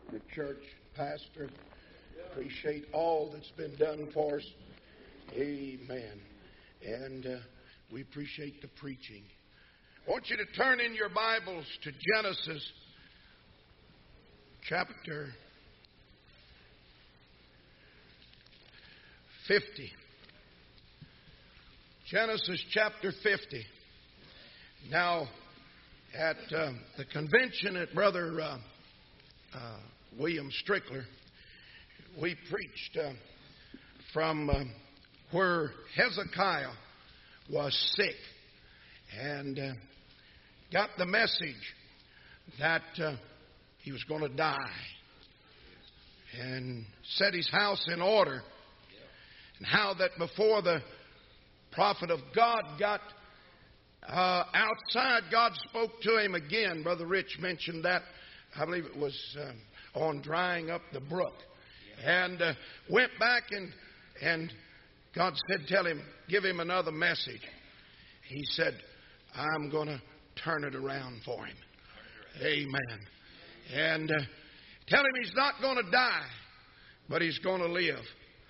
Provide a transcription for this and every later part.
the church pastor. Appreciate all that's been done for us. Amen. And we appreciate the preaching. I want you to turn in your Bibles to Genesis chapter 50. Genesis chapter 50. Now, at the convention at Brother William Strickler, we preached from where Hezekiah was sick and got the message that he was going to die, and set his house in order, and how that before the prophet of God got outside, God spoke to him again. Brother Rich mentioned that. I believe it was on drying up the brook. And went back and God said, tell him, give him another message. He said, I'm going to turn it around for him. Amen. And tell him he's not going to die, but he's going to live.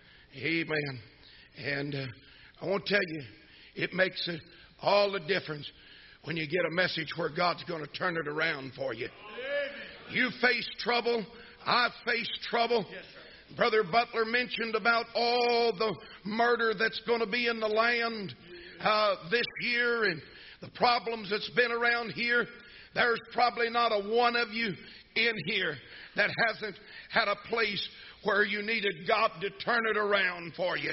Amen. And I want to tell you, it makes all the difference when you get a message where God's going to turn it around for you. You face trouble. I've faced trouble. Yes, Brother Butler mentioned about all the murder that's going to be in the land this year and the problems that's been around here. There's probably not a one of you in here that hasn't had a place where you needed God to turn it around for you.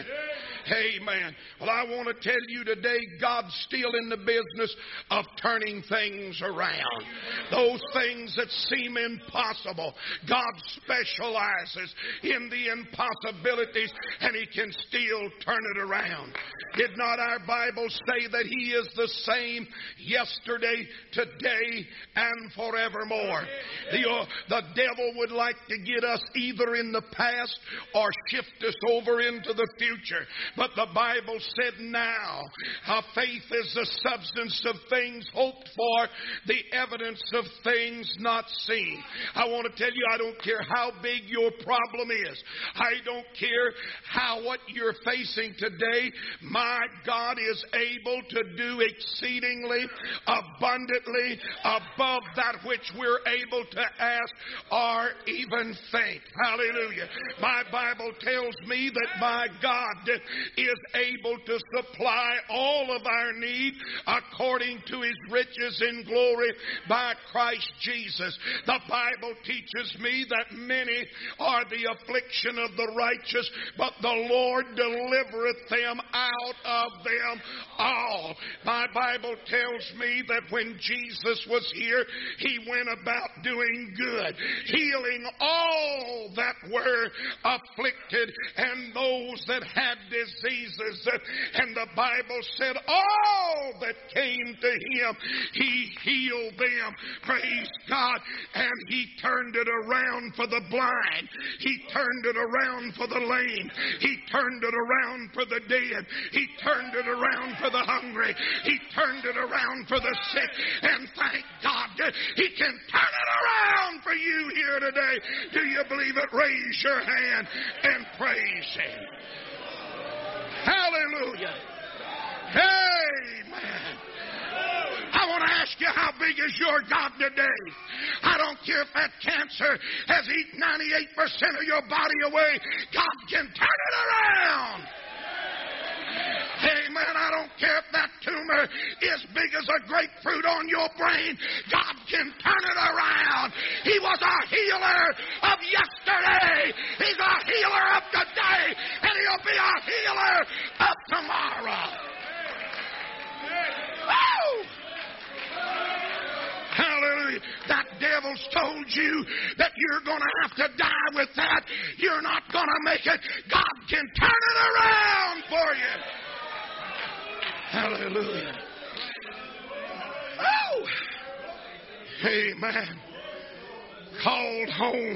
Amen. Well, I want to tell you today, God's still in the business of turning things around. Those things that seem impossible, God specializes in the impossibilities, and He can still turn it around. Did not our Bible say that He is the same yesterday, today, and forevermore? The devil would like to get us either in the past or shift us over into the future. But the Bible said now, faith is the substance of things hoped for, the evidence of things not seen. I want to tell you, I don't care how big your problem is. I don't care what you're facing today. My God is able to do exceedingly abundantly above that which we're able to ask or even think. Hallelujah. My Bible tells me that my God is able to supply all of our need according to His riches in glory by Christ Jesus. The Bible teaches me that many are the affliction of the righteous, but the Lord delivereth them out of them all. My Bible tells me that when Jesus was here, He went about doing good, healing all that were afflicted and those that had diseases. And the Bible said all that came to Him, He healed them. Praise God. And He turned it around for the blind. He turned it around for the lame. He turned it around for the dead. He turned it around for the hungry. He turned it around for the sick. And thank God that He can turn it around for you here today. Do you believe it? Raise your hand and praise Him. Hallelujah. Amen. I want to ask you, how big is your God today? I don't care if that cancer has eaten 98% of your body away. God can turn it around. Amen. I don't care if that tumor is big as a grapefruit on your brain. God can turn it around. He was a healer of yesterday. He's a healer of today. And He'll be a healer of tomorrow. Woo! Hallelujah. That devil's told you that you're going to have to die with that. You're not going to make it. God can turn it around for you. Hallelujah. Oh! Amen. Called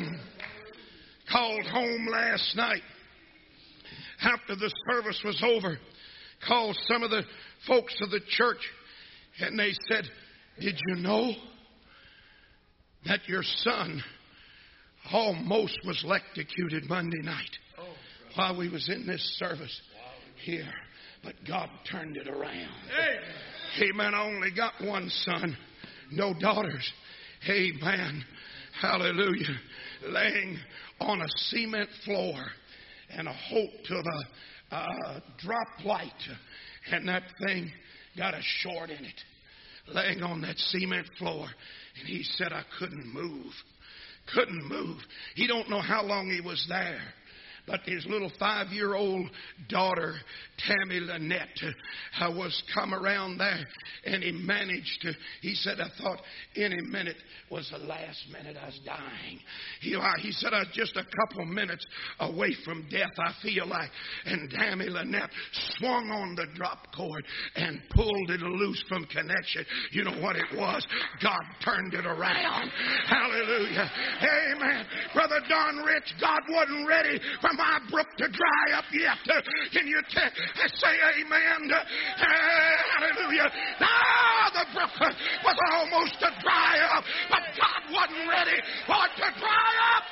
home last night after the service was over. Called some of the folks of the church, and they said, did you know that your son almost was electrocuted Monday night while we was in this service here. But God turned it around. Amen. I only got one son, no daughters. Amen. Hallelujah. Laying on a cement floor and a hope to the drop light. And that thing got a short in it. Laying on that cement floor. And he said, I couldn't move. Couldn't move. He don't know how long he was there. But his little 5-year-old daughter, Tammy Lynette, was come around there, and he managed to, he said, I thought any minute was the last minute I was dying. He said, I was just a couple minutes away from death, I feel like. And Tammy Lynette swung on the drop cord and pulled it loose from connection. You know what it was? God turned it around. Hallelujah. Amen. Brother Don Rich, God wasn't ready for my brook to dry up yet. Can you say amen? Hallelujah. The brook was almost to dry up, but God wasn't ready for it to dry up.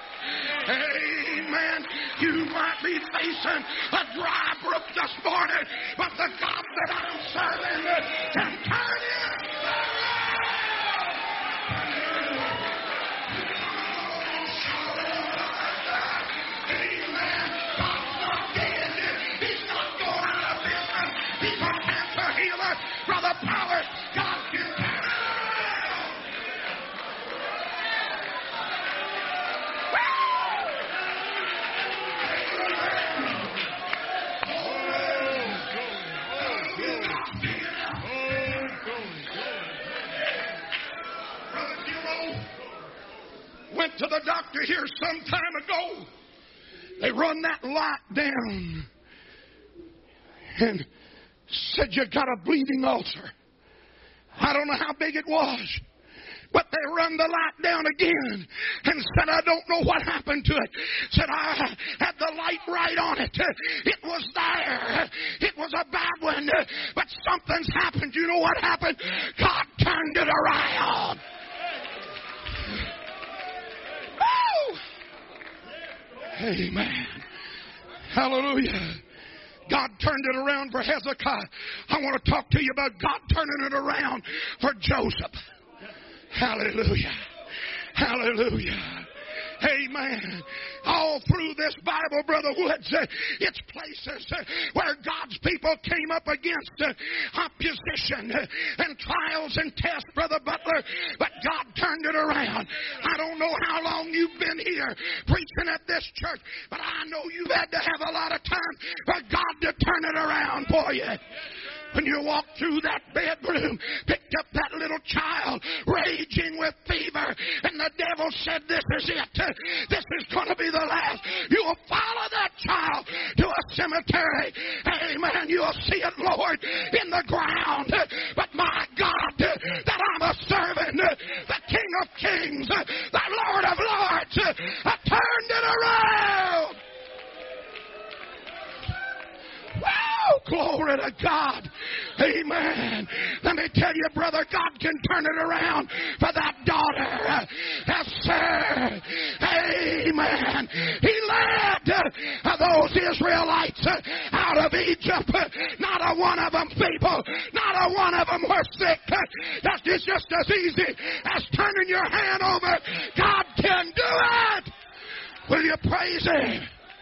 Amen. You might be facing a dry brook this morning, but the God that I'm serving can turn it around. Brother Powers, God can turn it around. Brother Gilroy went to the doctor here some time ago. They run that light down and said, you got a bleeding ulcer. I don't know how big it was, but they run the light down again and said, I don't know what happened to it. Said, I had the light right on it. It was there. It was a bad one, but something's happened. You know what happened? God turned it around. Woo! Amen. Hallelujah. God turned it around for Hezekiah. I want to talk to you about God turning it around for Joseph. Hallelujah. Hallelujah. Amen. All through this Bible, Brother Woods, it's places where God's people came up against opposition and trials and tests, Brother Butler, but God turned it around. I don't know how long you've been here preaching at this church, but I know you've had to have a lot of time for God to turn it around for you. When you walked through that bedroom, picked up that little child raging with fever, and the devil said, this is it. This is going to be the last. You'll follow that child to a cemetery. Amen. You'll see it, Lord, in the ground. But my God, that I'm a servant, the King of Kings, the Lord of Lords, I turned it around. Woo! Glory to God. Amen. Let me tell you, brother, God can turn it around for that daughter. Yes, sir. Amen. He led those Israelites out of Egypt. Not a one of them feeble. Not a one of them were sick. That is just as easy as turning your hand over. God can do it. Will you praise Him?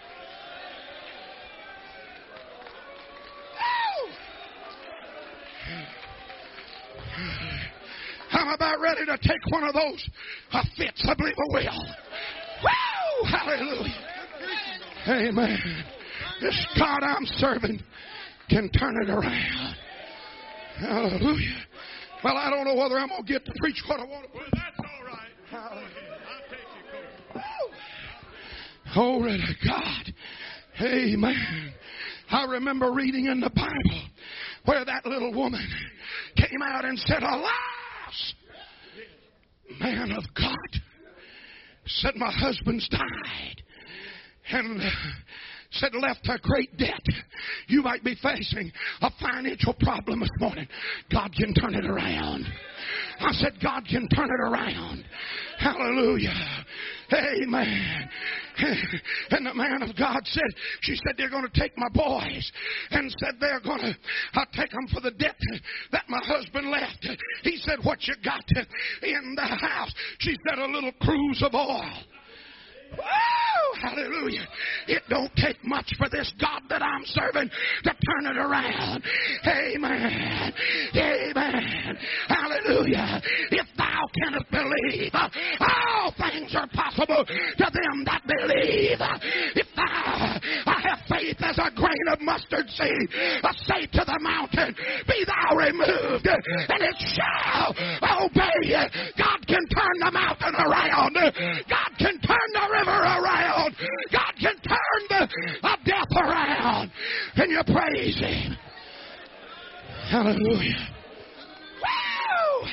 I'm about ready to take one of those fits. I believe I will. Woo! Hallelujah. Amen. This God I'm serving can turn it around. Hallelujah. Well, I don't know whether I'm going to get to preach what I want to preach. Well, that's all right. Hallelujah. I'll take you, Coach. Glory to God. Amen. I remember reading in the Bible where that little woman came out and said, alas, man of God, said my husband's died, and said left a great debt. You might be facing a financial problem this morning. God can turn it around. I said, God can turn it around. Hallelujah. Amen. And the man of God said, she said, they're going to take my boys. And said, they're going to take them for the debt that my husband left. He said, what you got in the house? She said, a little cruise of oil. Woo! Hallelujah. It don't take much for this God that I'm serving to turn it around. Amen. Amen. Hallelujah. If thou canst believe, all things are possible to them that believe. If thou have faith as a grain of mustard seed, say to the mountain, be thou removed, and it shall obey. God can turn the mountain around. God can turn the river around. God can turn the death around. Can you praise Him? Hallelujah. Woo!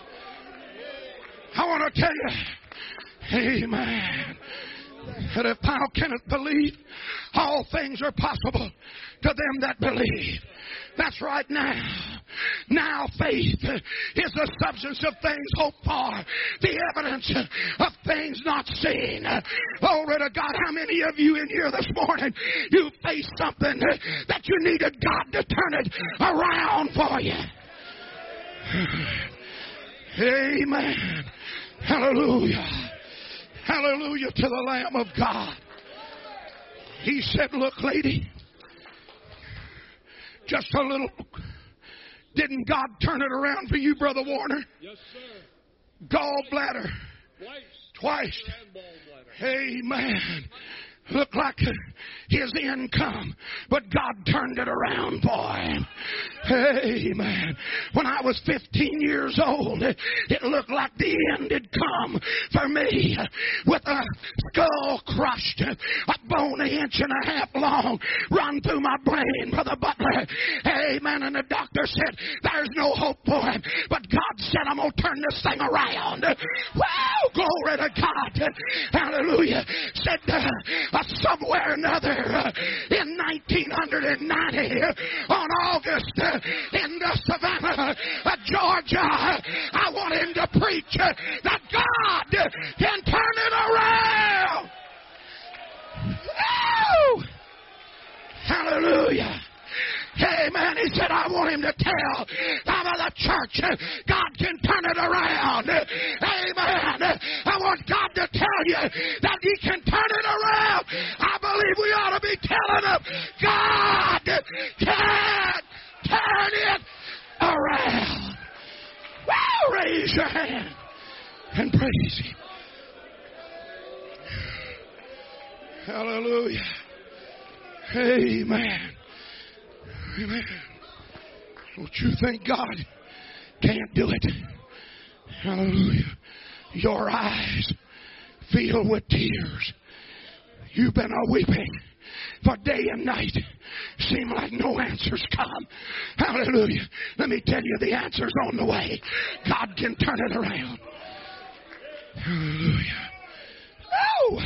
I want to tell you, amen, that if thou canst believe, all things are possible to them that believe. That's right now. Now faith is the substance of things hoped for, the evidence of things not seen. Glory to God. How many of you in here this morning, you faced something that you needed God to turn it around for you? Amen. Hallelujah. Hallelujah to the Lamb of God. He said, look, lady, just a little. Didn't God turn it around for you, Brother Warner? Yes, sir. Gallbladder. Twice. Amen. Looked like his income, but God turned it around for him. Amen. When I was 15 years old, it looked like the end had come for me, with a skull crushed, a bone 1.5 inches long run through my brain, Brother Butler. Amen. And the doctor said, there's no hope for him. But God said, I'm going to turn this thing around. Wow, glory to God. Hallelujah. Said, somewhere or another in 1990 on August in Savannah, Georgia, I want him to preach that God can turn it around. Oh! Hallelujah. Amen. He said, I want him to tell the church God can turn it around. Amen. I want God to tell you that He can turn it around. I believe we ought to be telling them God can turn it around. Well, raise your hand and praise Him. Hallelujah. Amen. Amen. Don't you think God can't do it? Hallelujah. Your eyes filled with tears. You've been weeping for day and night. Seem like no answers come. Hallelujah. Let me tell you, the answer's on the way. God can turn it around. Hallelujah. Oh!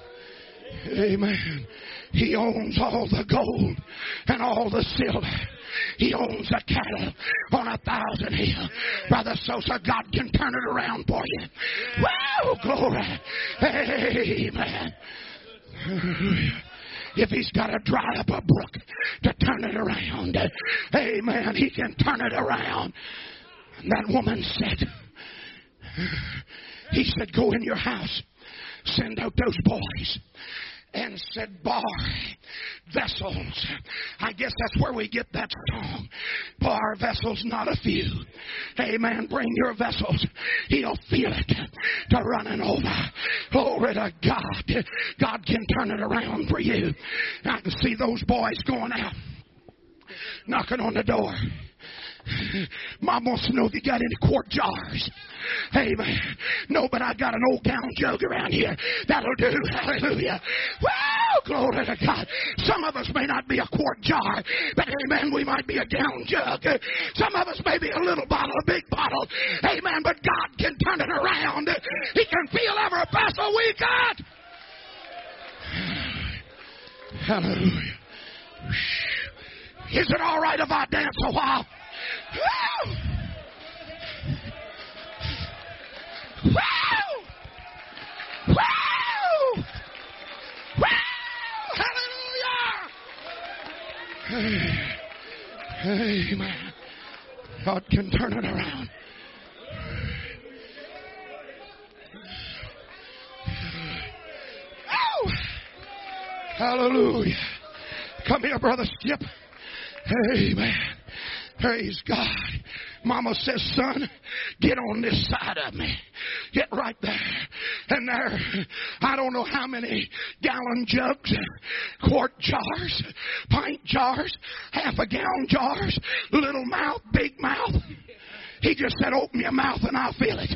Amen. He owns all the gold and all the silver. He owns the cattle on 1,000 hills. Brother Sosa, God can turn it around for you. Wow, glory. Amen. If He's got to dry up a brook to turn it around, amen, He can turn it around. And that woman said, He said, go in your house, send out those boys. And said, bar vessels. I guess that's where we get that song. Bar vessels, not a few. Amen. Bring your vessels. He'll feel it to running over. Glory to God. God can turn it around for you. I can see those boys going out, knocking on the door. Mom wants to know if you got any quart jars. Amen. No, but I got an old gallon jug around here. That'll do. Hallelujah. Wow, glory to God. Some of us may not be a quart jar, but amen, we might be a gallon jug. Some of us may be a little bottle, a big bottle. Amen, but God can turn it around. He can feel every vessel we got. Hallelujah. Is it all right if I dance a while? God can turn it around. Oh, hallelujah. Come here, Brother Skip. Amen. Praise God. Mama says, son, get on this side of me. Get right there. And there, I don't know how many gallon jugs, quart jars, pint jars, half a gallon jars, little mouth, big mouth. He just said, open your mouth and I'll feel it.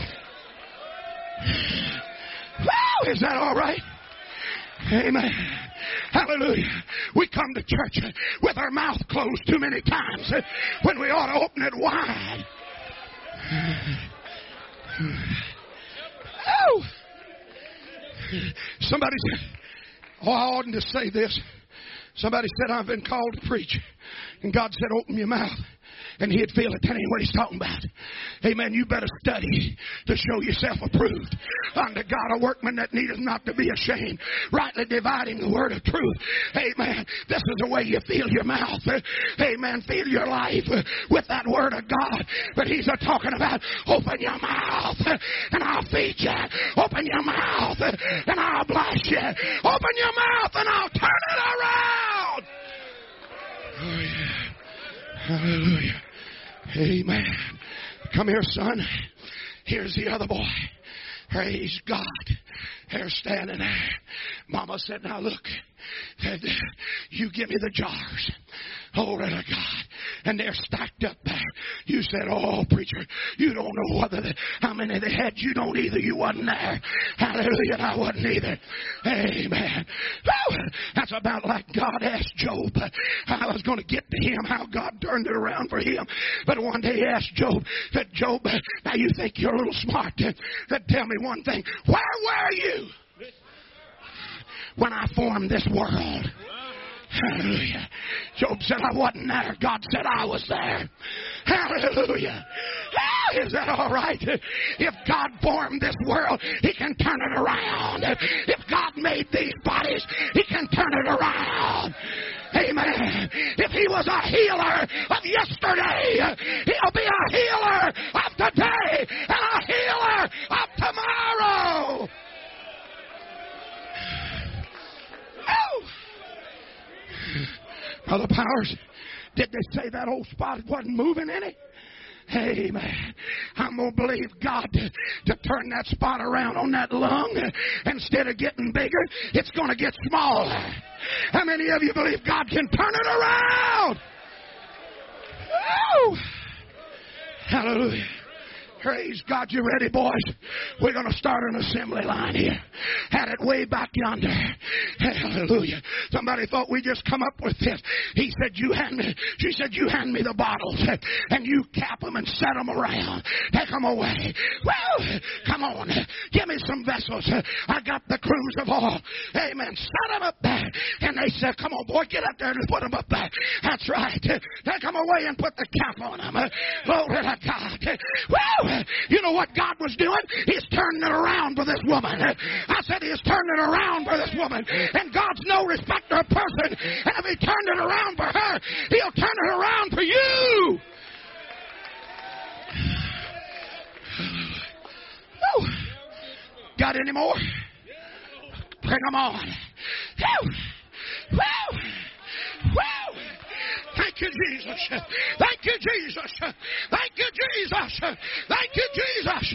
Wow, is that all right? Amen. Hallelujah. We come to church with our mouth closed too many times when we ought to open it wide. Oh! Somebody said, oh, I oughtn't to say this. Somebody said, I've been called to preach. And God said, open your mouth. And he'd feel it. That ain't what he's talking about. Amen. You better study to show yourself approved unto God, a workman that needeth not to be ashamed, rightly dividing the word of truth. Amen. This is the way you feel your mouth. Amen. Feel your life with that word of God. But he's talking about open your mouth and I'll feed you. Open your mouth and I'll bless you. Open your mouth and I'll turn it around. Oh, yeah. Hallelujah. Amen. Come here, son. Here's the other boy. Praise God. They're standing there. Mama said, now look, you give me the jars. Glory to God. And they're stacked up there. You said, oh, preacher, you don't know how many they had. You don't either. You wasn't there. Hallelujah. And I wasn't either. Amen. Oh, that's about like God asked Job. I was going to get to him, how God turned it around for him. But one day he asked Job, said, Job, now you think you're a little smart. Said, tell me one thing. Where were you when I formed this world? Hallelujah. Job said, I wasn't there. God said, I was there. Hallelujah. Is that all right? If God formed this world, he can turn it around. If God made these bodies, he can turn it around. Amen. If he was a healer of yesterday, he'll be a healer of today and a healer of tomorrow. Oh. Brother Powers, did they say that old spot wasn't moving any? Amen. I'm going to believe God to turn that spot around on that lung. Instead of getting bigger, it's going to get smaller. How many of you believe God can turn it around? Oh! Hallelujah. Praise God. You ready, boys? We're going to start an assembly line here. Had it way back yonder. Hallelujah. Somebody thought we just come up with this. She said, you hand me the bottles and you cap them and set them around. Take them away. Well, come on. Give me some vessels. I got the cruise of oil. Amen. Set them up there. And they said, come on, boy, get up there and put them up there. That's right. Take them away and put the cap on them. Glory to God. Well, you know what God was doing? He's turning it around for this woman. I said he's turning it around for this woman. And God's no respecter of person. And if he turned it around for her, he'll turn it around for you. Oh. Got any more? Bring them on. Woo. Woo. Thank you, Jesus. Thank you, Jesus. Thank you, Jesus. Thank you, Jesus.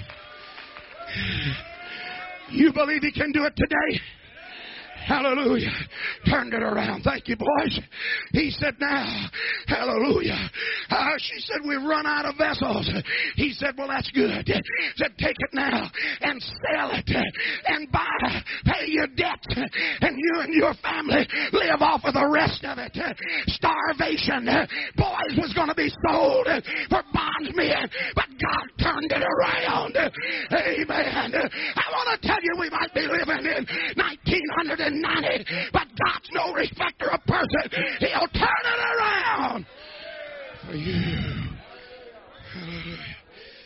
You believe he can do it today? Hallelujah. Turned it around. Thank you, boys. He said, now, hallelujah. She said, we've run out of vessels. He said, well, that's good. He said, take it now and sell it and pay your debt. And you and your family live off of the rest of it. Starvation. Boys was going to be sold for bondsmen, but God turned it around. Amen. I want to tell you, we might be living in 1990, but God's no respecter of person. He'll turn it around for you. Hallelujah.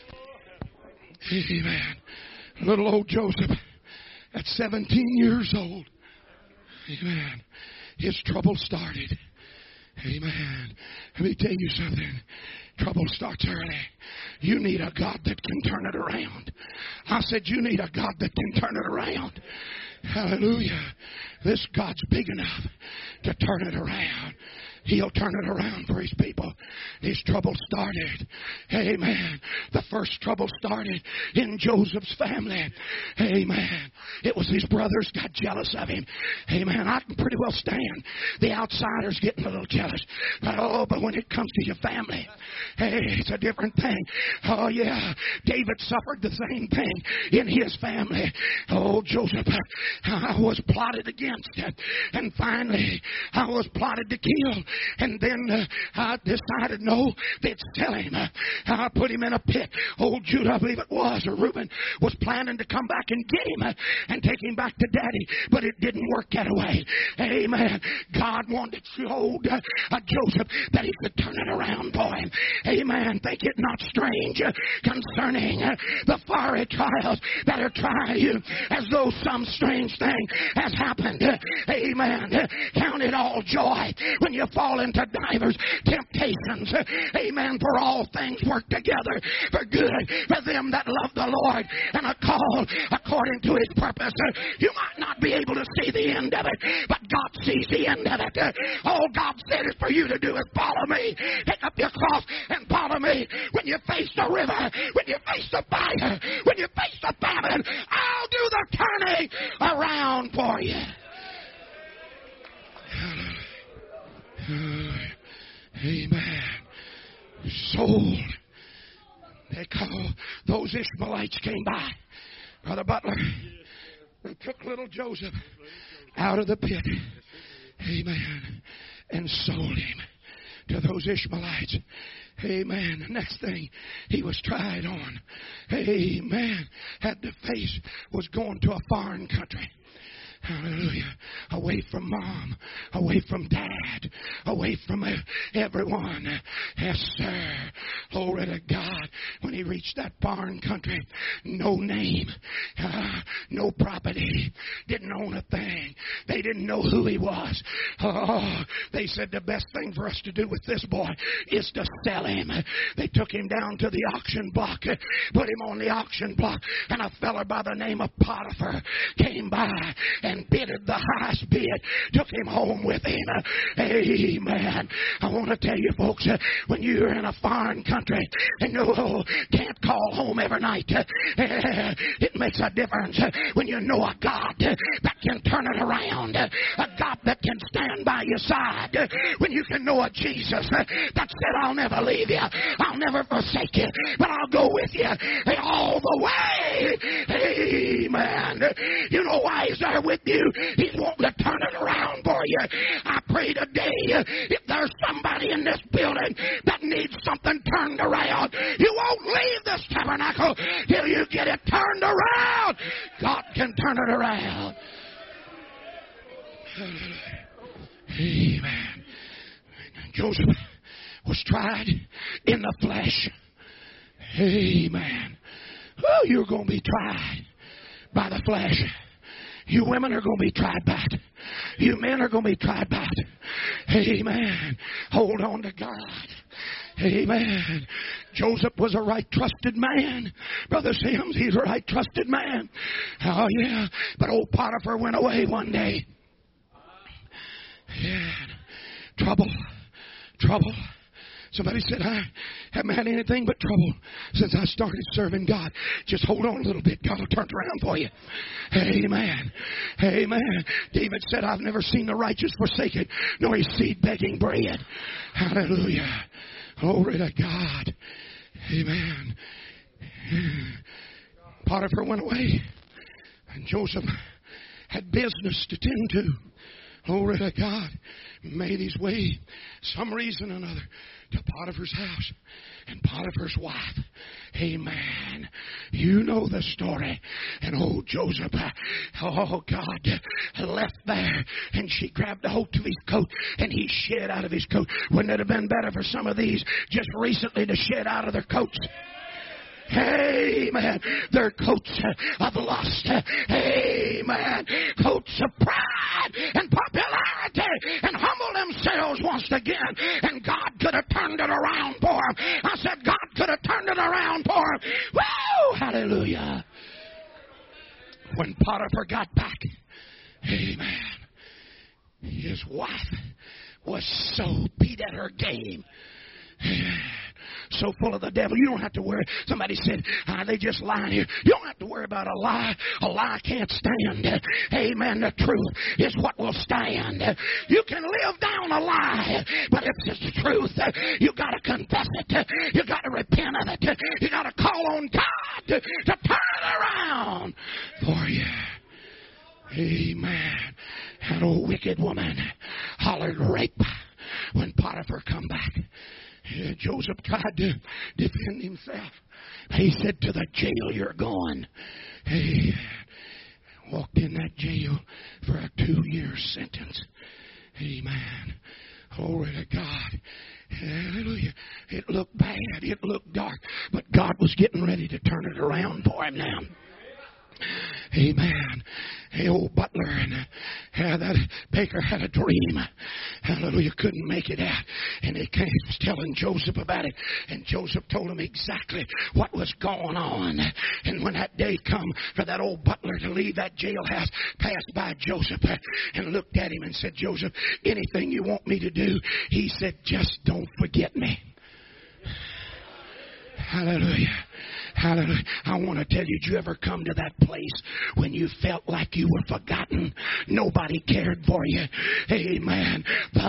Amen. Little old Joseph at 17 years old. Amen. His trouble started. Amen. Let me tell you something. Trouble starts early. You need a God that can turn it around. I said you need a God that can turn it around. Hallelujah. This God's big enough to turn it around. He'll turn it around for His people. His trouble started. Amen. The first trouble started in Joseph's family. Amen. It was his brothers got jealous of him. Amen. I can pretty well stand the outsiders getting a little jealous. But when it comes to your family, hey, it's a different thing. Oh, yeah. David suffered the same thing in his family. Oh, Joseph, I was plotted against. And finally, I was plotted to kill. And then I decided, no, they'd sell him. I put him in a pit. Old Judah, I believe it was, or Reuben, was planning to come back and get him and take him back to Daddy, but it didn't work that way. Amen. God wanted to show Joseph that He could turn it around for him. Amen. Think it not strange concerning the fiery trials that are trying you, as though some strange thing has happened. Amen. Count it all joy when you fall into divers temptations. Amen. For all things work together for good for them that love the Lord and are called according to His purpose. You might not be able to see the end of it, but God sees the end of it. All God said is for you to do is follow me. Pick up your cross and follow me. When you face the river, when you face the fire, when you face the famine, I'll do the turning around for you. Amen. Sold. They call those Ishmaelites came by. Brother Butler, they took little Joseph out of the pit. Amen. And sold him to those Ishmaelites. Amen. The next thing he was tried on. Amen. Had to face was going to a foreign country. Hallelujah. Away from mom, away from dad, away from everyone. Yes, sir. Glory to God. When he reached that foreign country, no name, no property, didn't own a thing. They didn't know who he was. Oh, they said the best thing for us to do with this boy is to sell him. They took him down to the auction block, put him on the auction block, and a fella by the name of Potiphar came by and bidded the highest bid, took him home with him. Amen. I want to tell you folks, when you're in a foreign country and can't call home every night, it makes a difference when you know a God that can turn it around, a God that can stand by your side, when you can know a Jesus that said, I'll never leave you, I'll never forsake you, but I'll go with you all the way. Amen. You know why He's there with you? He's wanting to turn it around for you. I pray today, if there's somebody in this building that needs something turned around, you won't leave this tabernacle till you get it turned around. God can turn it around. Amen. Joseph was tried in the flesh. Amen. Oh, you're going to be tried by the flesh. You women are going to be tried by it. You men are going to be tried by it. Amen. Hold on to God. Amen. Joseph was a right trusted man. Brother Sims, he's a right trusted man. Oh, yeah. But old Potiphar went away one day. Yeah. Trouble. Somebody said, I haven't had anything but trouble since I started serving God. Just hold on a little bit. God will turn it around for you. Amen. Amen. David said, I've never seen the righteous forsaken, nor his seed begging bread. Hallelujah. Glory to God. Amen. Potiphar went away, and Joseph had business to tend to. Glory to God. Made his way, some reason or another, to Potiphar's house. And Potiphar's wife, amen, you know the story. And old Joseph, oh God, left there, and she grabbed a hold of his coat, and he shed out of his coat. Wouldn't it have been better for some of these just recently to shed out of their coats? Amen. Their coats of lust. Amen. Coats of pride and popularity, and humble themselves Pharaoh's once again, and God could have turned it around for him. I said, God could have turned it around for him. Woo! Hallelujah. When Potiphar got back, amen, his wife was so beat at her game. So full of the devil. You don't have to worry. Somebody said, they just lying here. You don't have to worry about a lie. A lie can't stand. Amen. The truth is what will stand. You can live down a lie, but if it's the truth, you got to confess it. You got to repent of it. You got to call on God to turn it around for you. Amen. That old wicked woman hollered rape when Potiphar come back. Joseph tried to defend himself. He said, to the jail you're going. He walked in that jail for a 2-year sentence. Amen. Glory to God. Hallelujah. It looked bad. It looked dark. But God was getting ready to turn it around for him now. Amen. The old butler and that baker had a dream. Hallelujah. Couldn't make it out. And he was telling Joseph about it. And Joseph told him exactly what was going on. And when that day come for that old butler to leave that jailhouse, passed by Joseph and looked at him and said, Joseph, anything you want me to do? He said, just don't forget me. Hallelujah. Hallelujah. I want to tell you, did you ever come to that place when you felt like you were forgotten? Nobody cared for you. Amen.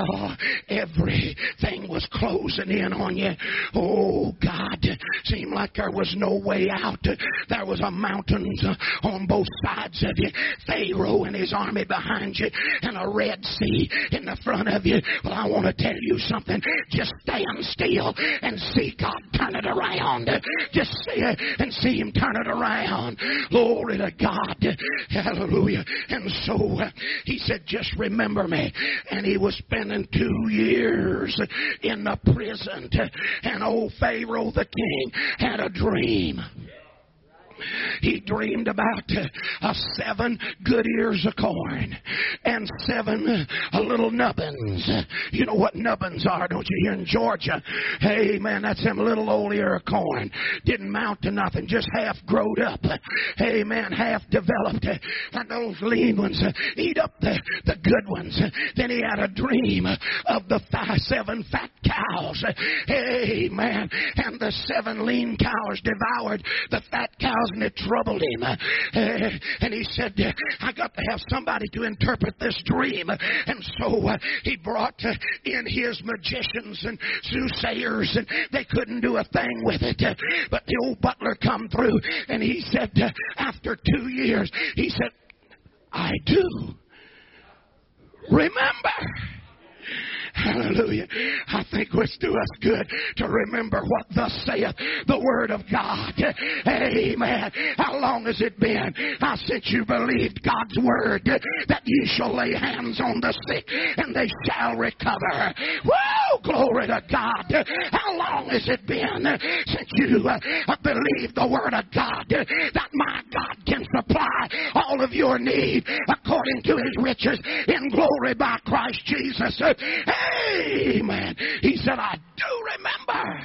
Everything was closing in on you. Oh, God. Seemed like there was no way out. There was a mountains on both sides of you. Pharaoh and his army behind you. And a Red Sea in the front of you. Well, I want to tell you something. Just stand still and see God turn it around. Just see it. And see him turn it around. Glory to God. Hallelujah. And so he said, just remember me. And he was spending 2 years in the prison. And old Pharaoh the king had a dream. He dreamed about 7 good ears of corn and 7 little nubbins. You know what nubbins are, don't you, here in Georgia? Hey, man, that's them little old ear of corn. Didn't mount to nothing, just half growed up. Hey, man, half developed. And those lean ones eat up the good ones. Then he had a dream of the 7 fat cows. Hey, man, and the 7 lean cows devoured the fat cows. And it troubled him. And he said, I got to have somebody to interpret this dream. And so he brought in his magicians and soothsayers, and they couldn't do a thing with it. But the old butler come through, and he said, after 2 years, he said, I do remember. Hallelujah. I think it's do us good to remember what thus saith the word of God. Amen. How long has it been since you believed God's word that ye shall lay hands on the sick and they shall recover? Woo! Glory to God. How long has it been since you believed the word of God that my God can supply all of your need according to his riches in glory by Christ Jesus? Amen. He said, I do remember.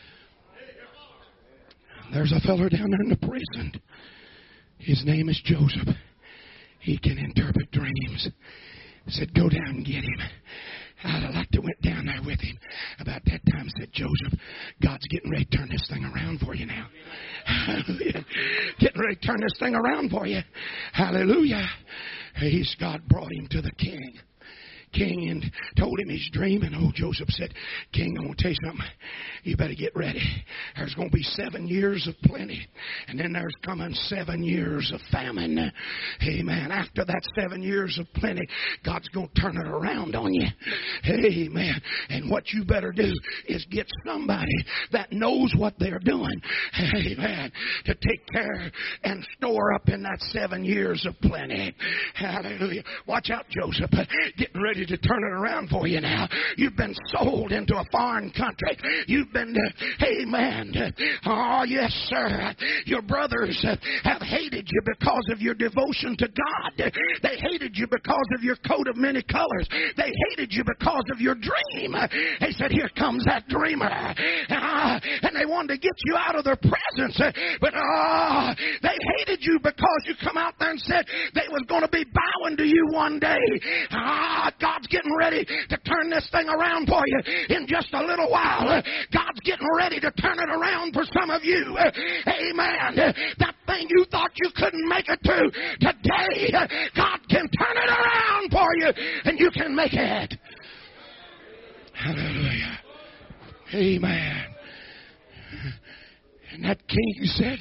There's a feller down there in the prison. His name is Joseph. He can interpret dreams. He said, go down and get him. I'd like to went down there with him. About that time, said Joseph, God's getting ready to turn this thing around for you now. Hallelujah. Getting ready to turn this thing around for you. Hallelujah. God brought him to the king. And told him his dream, and old Joseph said, King, I want to tell you something. You better get ready. There's going to be 7 years of plenty, and then there's coming 7 years of famine. Amen. After that 7 years of plenty, God's going to turn it around on you. Amen. And what you better do is get somebody that knows what they're doing. Amen. To take care and store up in that 7 years of plenty. Hallelujah. Watch out, Joseph. Getting ready to turn it around for you now. You've been sold into a foreign country. You've been, amen, Oh, yes, sir. Your brothers have hated you because of your devotion to God. They hated you because of your coat of many colors. They hated you because of your dream. They said, here comes that dreamer. And they wanted to get you out of their presence. But they hated you because you come out there and said they was going to be bowing to you one day. God's getting ready to turn this thing around for you in just a little while. God's getting ready to turn it around for some of you. Amen. That thing you thought you couldn't make it to, today God can turn it around for you and you can make it. Hallelujah. Amen. And that king said,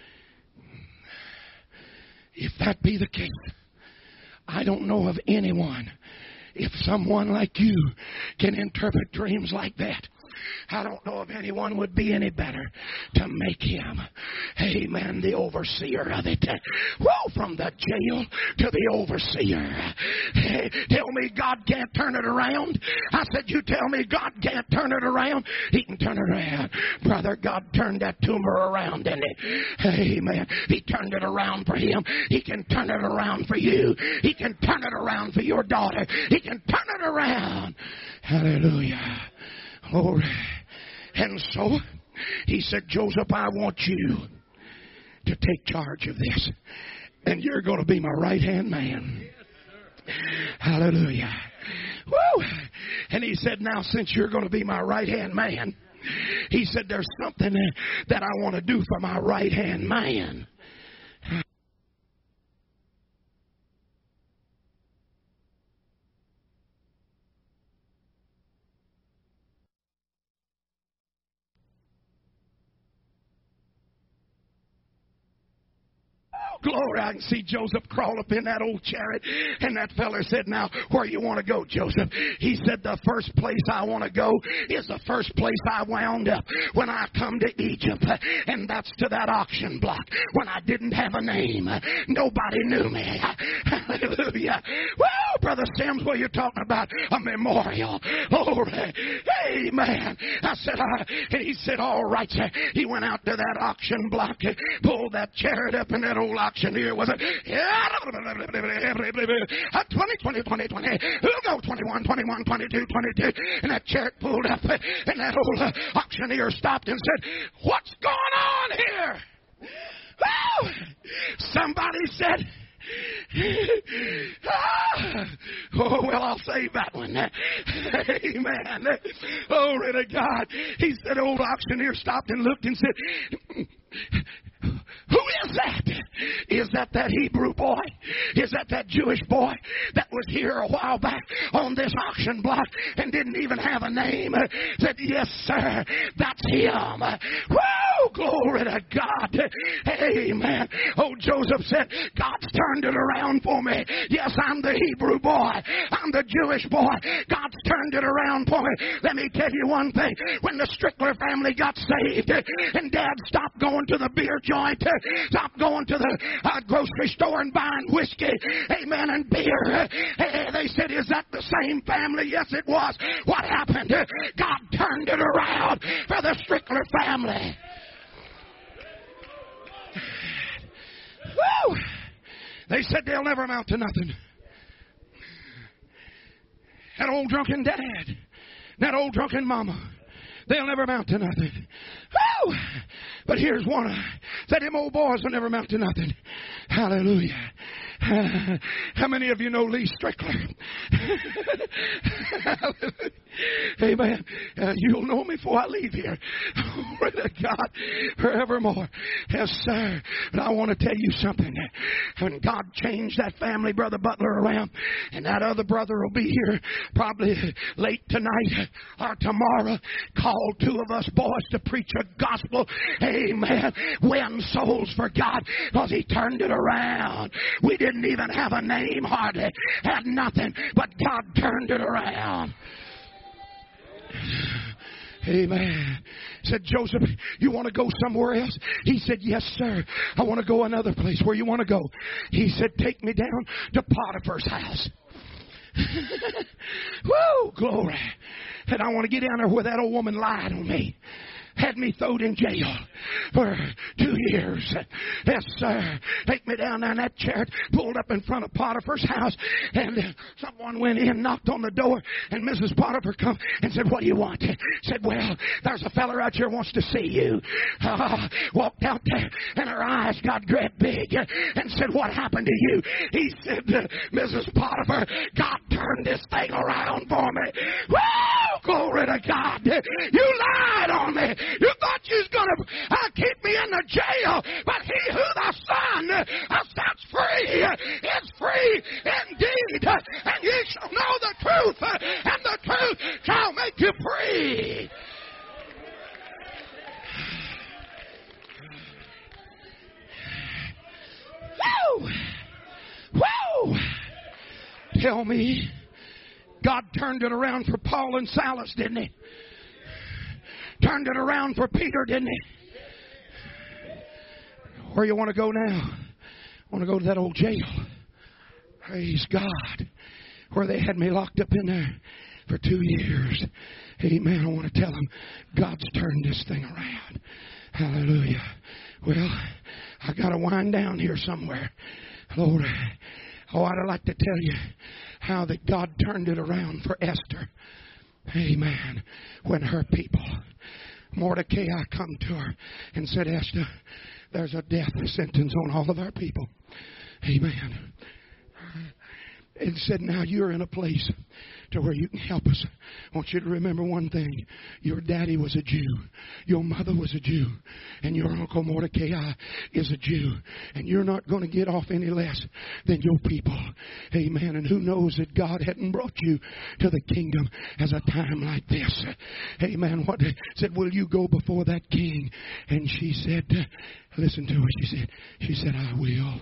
if that be the case, I don't know of anyone. If someone like you can interpret dreams like that, I don't know if anyone would be any better to make him, amen, the overseer of it. Whoa, from the jail to the overseer. Hey, tell me God can't turn it around? I said, you tell me God can't turn it around? He can turn it around. Brother, God turned that tumor around, didn't he? Amen. He turned it around for him. He can turn it around for you. He can turn it around for your daughter. He can turn it around. Hallelujah. Glory. And so he said, Joseph, I want you to take charge of this. And you're going to be my right-hand man. Hallelujah. Woo! And he said, now since you're going to be my right-hand man, he said, there's something that I want to do for my right-hand man. Glory, I can see Joseph crawl up in that old chariot. And that feller said, now, where you want to go, Joseph? He said, the first place I want to go is the first place I wound up when I come to Egypt. And that's to that auction block when I didn't have a name. Nobody knew me. Hallelujah. Well, Brother Sims, what you're talking about? A memorial. Glory. Amen. I said, and he said, all right, sir. He went out to that auction block, pulled that chariot up in that old auctioneer was it? 20, 20. We'll go 21, 21, 22, 22. And that chariot pulled up, and that old auctioneer stopped and said, what's going on here? Oh, somebody said, oh, well, I'll save that one. Amen. Glory to God. He said, old auctioneer stopped and looked and said, who is that? Is that Hebrew boy? Is that Jewish boy that was here a while back on this auction block and didn't even have a name? Said, yes, sir, that's him. Woo! Glory to God. Amen. Oh, Joseph said, God's turned it around for me. Yes, I'm the Hebrew boy. I'm the Jewish boy. God's turned it around for me. Let me tell you one thing. When the Strickler family got saved and Dad stopped going to the beer joint, stopped going to the grocery store and buying whiskey, amen, and beer, they said, is that the same family? Yes, it was. What happened? God turned it around for the Strickler family. Woo! They said they'll never amount to nothing. That old drunken dad, that old drunken mama, they'll never amount to nothing. Woo! But here's one. Said them old boys will never amount to nothing. Hallelujah. How many of you know Lee Strickler? Amen. You'll know me before I leave here. Glory to God forevermore. Yes, sir. But I want to tell you something. When God changed that family, Brother Butler, around, and that other brother will be here probably late tonight or tomorrow, call two of us boys to preach a gospel. Amen. Win souls for God, because He turned it around. We didn't even have a name, hardly had nothing, but God turned it around. Amen. Said, Joseph, you want to go somewhere else? He said, yes, sir. I want to go another place. Where you want to go? He said, take me down to Potiphar's house. Woo, glory. And I want to get down there where that old woman lied on me. had me thrown in jail for 2 years. Yes, sir. Take me down there in that chariot, pulled up in front of Potiphar's house, and someone went in, knocked on the door, and Mrs. Potiphar come and said, "What do you want?" Said, "Well, there's a feller out here wants to see you." Walked out there, and her eyes got great big, and said, "What happened to you?" He said, "Mrs. Potiphar, God turned this thing around for me." Woo! Glory to God. You lied on me. You thought you was going to keep me in the jail, but he who the Son sets free is free indeed. And ye shall know the truth, and the truth shall make you free. Woo! Woo! Tell me, God turned it around for Paul and Silas, didn't he? Turned it around for Peter, didn't he? Where you want to go now? I want to go to that old jail. Praise God. Where they had me locked up in there for 2 years. Amen. I want to tell them God's turned this thing around. Hallelujah. Well, I got to wind down here somewhere. Lord, I'd like to tell you how that God turned it around for Esther. Amen. When her people, Mordecai, come to her and said, "Esther, there's a death sentence on all of our people." Amen. And said, "Now you're in a place to where you can help us. I want you to remember one thing. Your daddy was a Jew. Your mother was a Jew. And your uncle Mordecai is a Jew. And you're not going to get off any less than your people." Amen. And who knows that God hadn't brought you to the kingdom as a time like this. Amen. What said, "Will you go before that king?" And she said, listen to her. She said, "I will.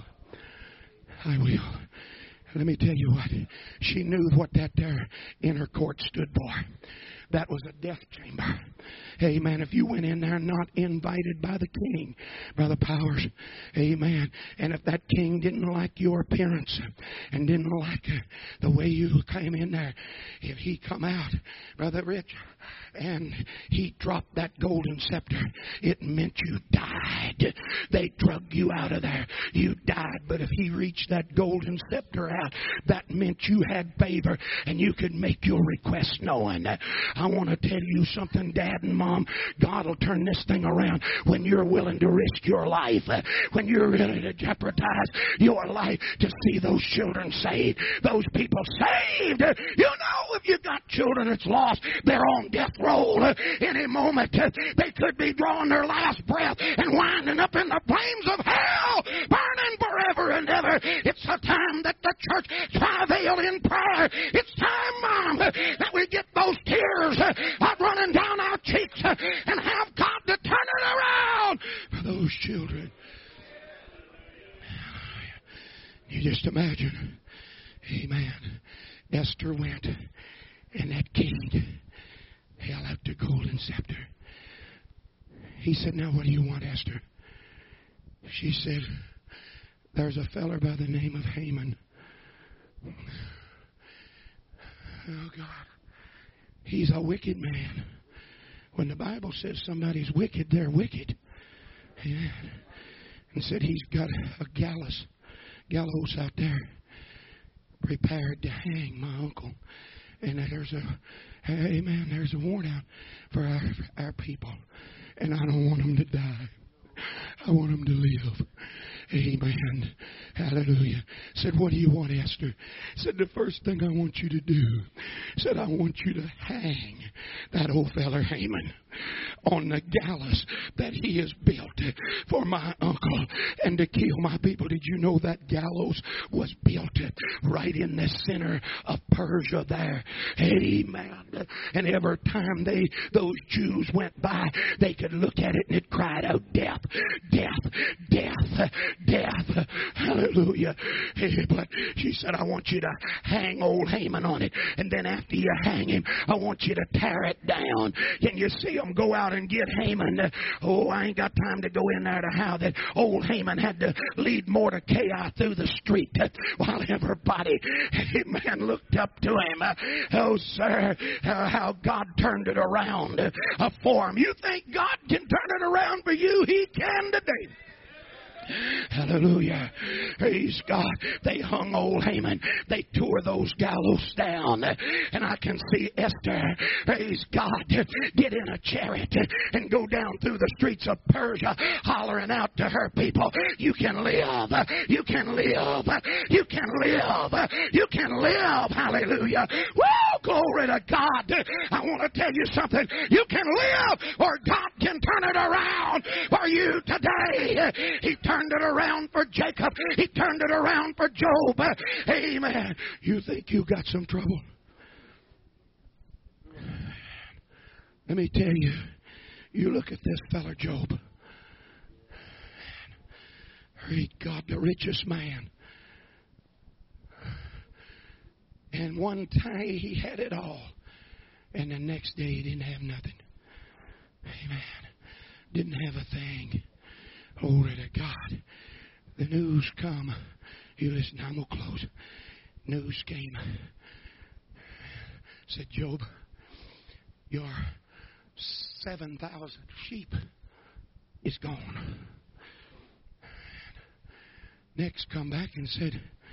I will." Let me tell you what. She knew what that there inner court stood for. That was a death chamber. Amen. If you went in there not invited by the king, Brother Powers, amen. And if that king didn't like your appearance and didn't like the way you came in there, if he come out, Brother Rich, and he dropped that golden scepter, it meant you died. They drug you out of there. You died. But if he reached that golden scepter out, that meant you had favor and you could make your request known. I want to tell you something, Dad and Mom. God will turn this thing around when you're willing to risk your life, when you're willing to jeopardize your life to see those children saved, those people saved. You know, if you got children that's lost, they're on death row. Any moment, they could be drawing their last breath and winding up in the flames of hell, burning forever and ever. It's a time that the church travail in prayer. It's time, Mom, that we get those tears running down our cheeks and have God to turn it around for those children. You just imagine, amen, Esther went and that king held out the golden scepter. He said, "Now what do you want, Esther?" She said, "There's a feller by the name of Haman. Oh, God. He's a wicked man." When the Bible says somebody's wicked, they're wicked. Amen. And said he's got a gallows out there prepared to hang my uncle. And there's a warrant out for our people. And I don't want them to die. I want them to live. Amen. Hallelujah. Said, "What do you want, Esther?" Said, "The first thing I want you to do," said, "I want you to hang that old feller Haman on the gallows that he has built for my uncle and to kill my people." Did you know that gallows was built right in the center of Persia there? Amen. And every time those Jews went by, they could look at it and it cried out, "Death, death, death, death." Hallelujah. Hallelujah. But she said, I want you to hang old Haman on it. And then after you hang him, I want you to tear it down. Can you see them go out and get Haman? Oh, I ain't got time to go in there to how that old Haman had to lead Mordecai through the street while everybody, amen, looked up to him. Oh, sir, how God turned it around for him. You think God can turn it around for you? He can today. Hallelujah. Praise God. They hung old Haman. They tore those gallows down. And I can see Esther, praise God, get in a chariot and go down through the streets of Persia hollering out to her people, you can live. You can live. You can live. You can live. Hallelujah. Woo! Glory to God. I want to tell you something. You can live or God can turn it around for you today. He turned it around for Jacob. He turned it around for Job. Amen. You think you got some trouble? Let me tell you, you look at this fella Job. Great God, the richest man. And one time he had it all. And the next day he didn't have nothing. Amen. Didn't have a thing. Glory to God. The news come. You listen, I'm going to close. News came. Said, Job, your 7,000 sheep is gone. Next come back and said,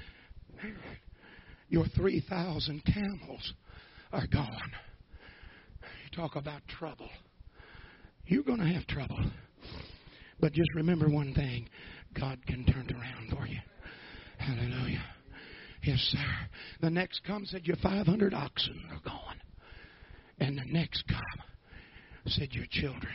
your 3,000 camels are gone. You talk about trouble. You're going to have trouble. But just remember one thing. God can turn it around for you. Hallelujah. Yes, sir. The next come said your 500 oxen are gone. And the next come said your children.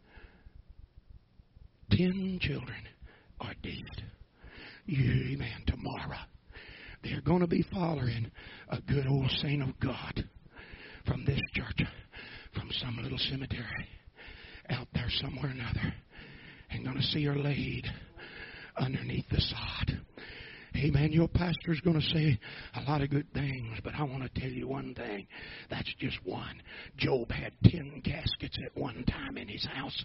10 children are dead. Amen. Tomorrow they're going to be following a good old saint of God from this church, from some little cemetery out there somewhere or another, and going to see her laid underneath the sod. Amen. Your pastor's going to say a lot of good things, but I want to tell you one thing. That's just one. Job had 10 caskets at one time in his house.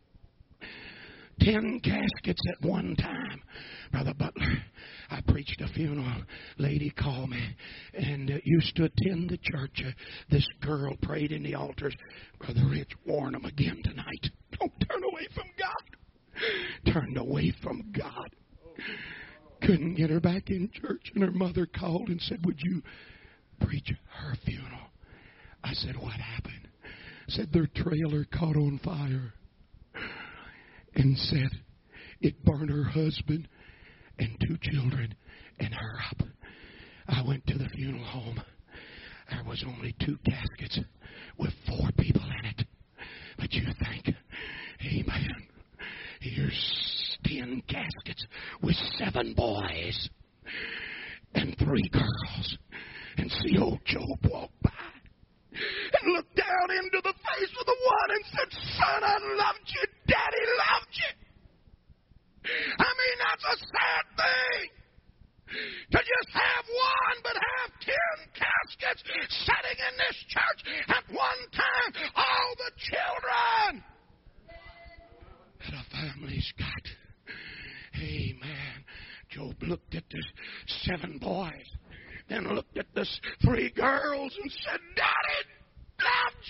10 caskets at one time. Brother Butler, I preached a funeral. Lady called me and used to attend the church. This girl prayed in the altars. Brother Rich, warn them again tonight. Don't turn away from God. Turned away from God. Couldn't get her back in church, and her mother called and said, would you preach her funeral? I said, what happened? Said their trailer caught on fire. And said it burned her husband and 2 children and her up. I went to the funeral home. There was only 2 caskets with 4 people in it. But you think, amen, here's 10 caskets with 7 boys and 3 girls. And see old Job walk by and looked down into the face of the one and said, son, I loved you. Daddy loved you. I mean, that's a sad thing. To just have one, but have 10 caskets sitting in this church at one time. All the children that a family's got. Amen. Job looked at the 7 boys. Then looked at the 3 girls and said, Daddy loved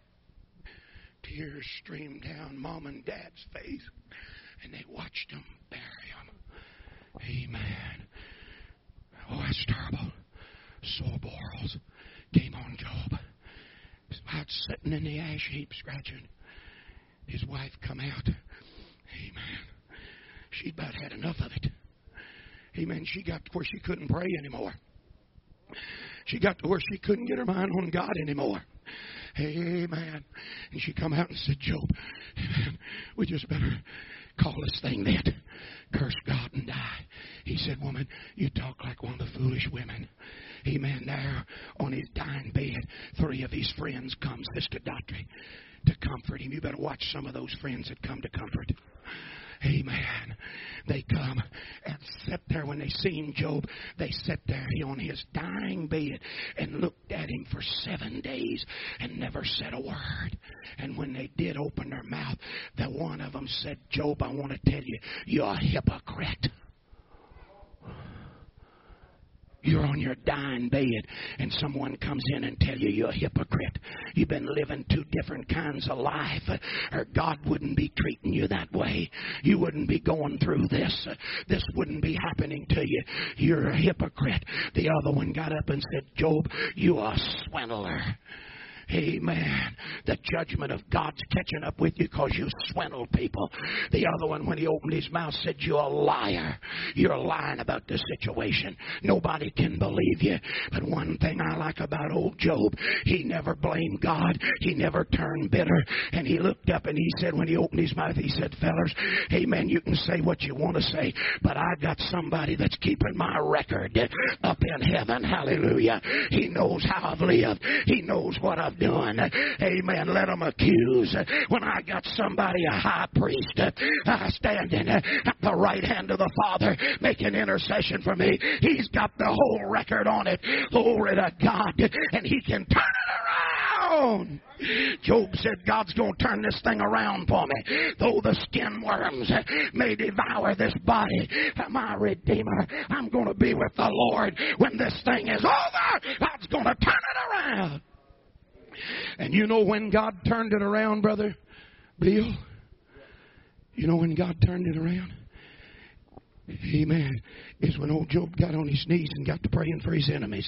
you. Tears streamed down Mom and Dad's face, and they watched them bury him. Amen. Oh, that's terrible. Sore boils came on Job. His wife sitting in the ash heap scratching. His wife come out. Amen. She'd about had enough of it. Amen. She got to where she couldn't pray anymore. She got to where she couldn't get her mind on God anymore. Amen. And she come out and said, Job, amen, we just better call this thing that. Curse God and die. He said, woman, you talk like one of the foolish women. Amen. There on his dying bed, 3 of his friends come, Sister Daughtry, to comfort him. You better watch some of those friends that come to comfort. Amen. They come and sat there. When they seen Job, they sat there on his dying bed and looked at him for 7 days and never said a word. And when they did open their mouth, the one of them said, Job, I want to tell you, you're a hypocrite. You're on your dying bed and someone comes in and tell you you're a hypocrite. You've been living two different kinds of life, or God wouldn't be treating you that way. You wouldn't be going through this. This wouldn't be happening to you. You're a hypocrite. The other one got up and said, Job, you are a swindler. Amen. The judgment of God's catching up with you because you swindled people. The other one, when he opened his mouth, said, you're a liar. You're lying about the situation. Nobody can believe you. But one thing I like about old Job, he never blamed God. He never turned bitter. And he looked up and he said, when he opened his mouth, he said, fellers, amen, you can say what you want to say, but I got somebody that's keeping my record up in heaven. Hallelujah. He knows how I've lived. He knows what I've done. Amen. Let them accuse. When I got somebody, a high priest, standing at the right hand of the Father, making intercession for me, he's got the whole record on it. Glory to God. And he can turn it around. Job said, God's going to turn this thing around for me. Though the skin worms may devour this body, my Redeemer, I'm going to be with the Lord when this thing is over. God's going to turn it around. And you know when God turned it around, Brother Bill? You know when God turned it around? Amen. Is when old Job got on his knees and got to praying for his enemies.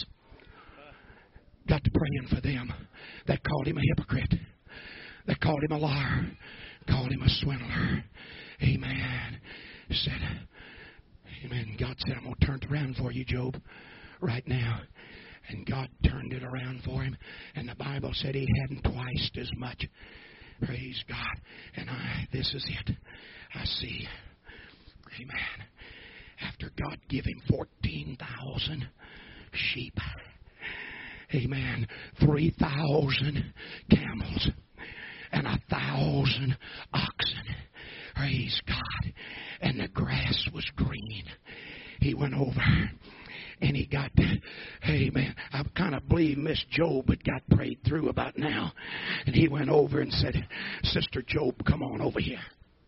Got to praying for them. That called him a hypocrite. That called him a liar. Called him a swindler. Amen. Said, amen. God said, I'm going to turn it around for you, Job, right now. And God turned it around for him. And the Bible said he hadn't twice as much. Praise God. And this is it. I see. Amen. After God gave him 14,000 sheep. Amen. 3,000 camels. And 1,000 oxen. Praise God. And the grass was green. He went over. And he got, amen, I kind of believe Miss Job had got prayed through about now. And he went over and said, Sister Job, come on over here.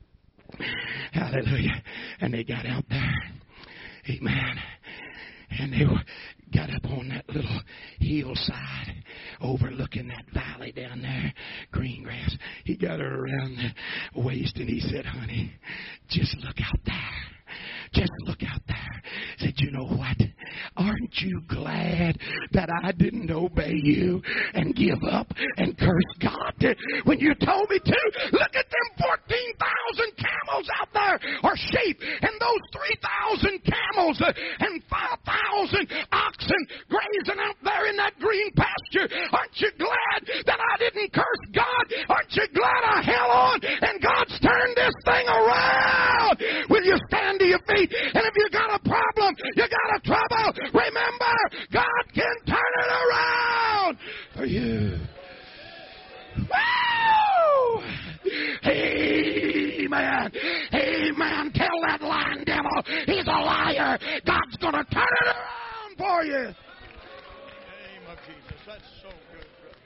Hallelujah. And they got out there. Amen. And they got up on that little hillside overlooking that valley down there, green grass. He got her around the waist and he said, honey, just look out there. Just look out there. Said, you know what? Aren't you glad that I didn't obey you and give up and curse God when you told me to? Look at them 14,000 camels out there, or sheep, and those 3,000 camels and 5,000 oxen grazing out there in that green pasture. Aren't you glad that I didn't curse God? Aren't you glad I held on and God's turned this thing around? Will you stand to your feet? And if you got a problem, you got a trouble, remember, God can turn it around for you. Woo! Amen. Amen. Tell that lying devil he's a liar. God's going to turn it around for you. In the name of Jesus. That's so good, brother.